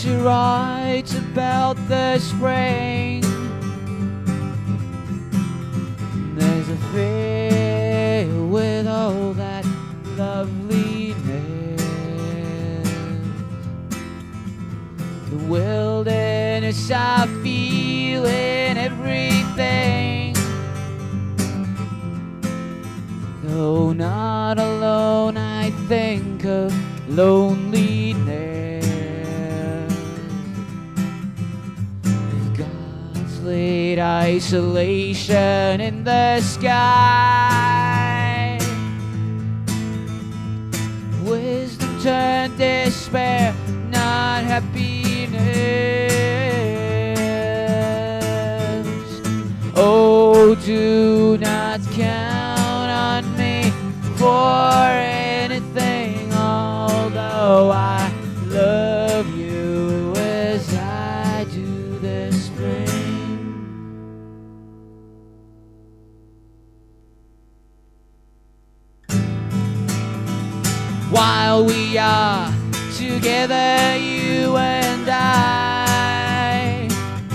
she writes about the spring. There's a fear with all that loveliness. The wilderness, I feel in everything. Though not alone, I think of loneliness. God's late isolation in the sky. Wisdom turned despair, not happiness. Oh, do not count on me for anything, although I love you as I do the spring. While we are together, you and I,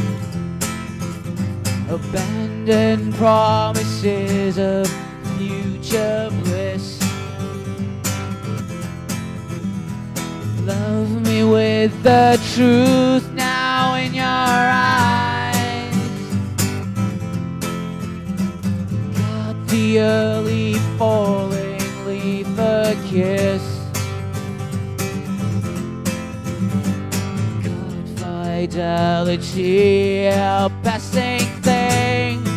abandon promises of future bliss. Love me with the truth now in your eyes. Got the early falling leaf a kiss. Fidelity, a passing thing.